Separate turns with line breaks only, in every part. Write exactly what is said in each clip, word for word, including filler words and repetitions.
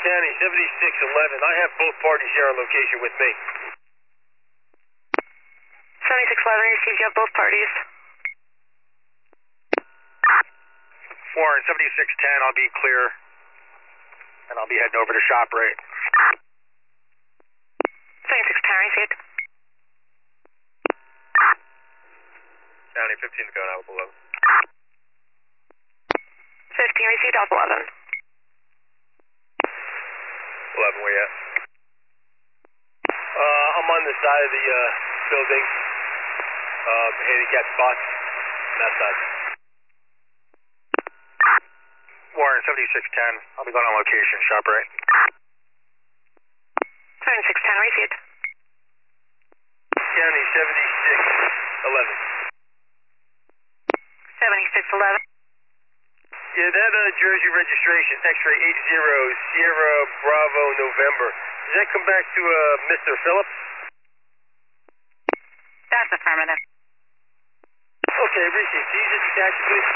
County, seventy-six eleven. I have both parties here on location with me.
seventy-six eleven, received. You have both parties.
Warren, seventy-six ten, I'll be clear. And I'll be heading over to ShopRite.
seventy-six ten, received.
County, fifteen to go now with eleven.
fifteen, received, off eleven.
eleven, where you at? Uh, I'm on the side of the uh, building, uh, handicap spot, on that side.
Warren, seventy-six ten, I'll be going on location, ShopRite.
seventy-six ten, received.
County, seventy-six eleven.
seventy-six eleven.
Yeah, that uh, Jersey registration, X-ray eight zero Sierra Bravo November. Does that come back to uh, Mister Phillips?
That's affirmative.
Okay, Reese, can you just attach it, please?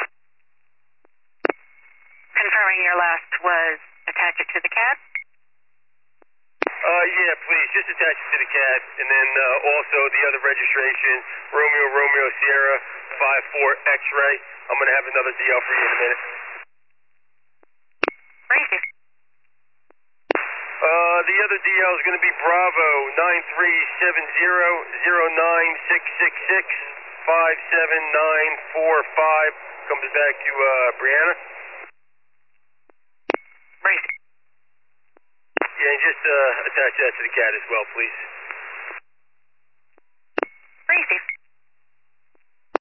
Confirming your last was attach it to the cab.
Uh, yeah, please, just attach it to the cab. And then uh, also the other registration, Romeo Romeo Sierra five four X-ray. I'm going to have another D L for you in a minute.
Received.
Uh, the other D L is going to be Bravo nine three seven zero zero nine six six six five seven nine four five. Comes back to uh, Brianna.
Received.
Yeah, and just uh, attach that to the cat as well, please.
Received.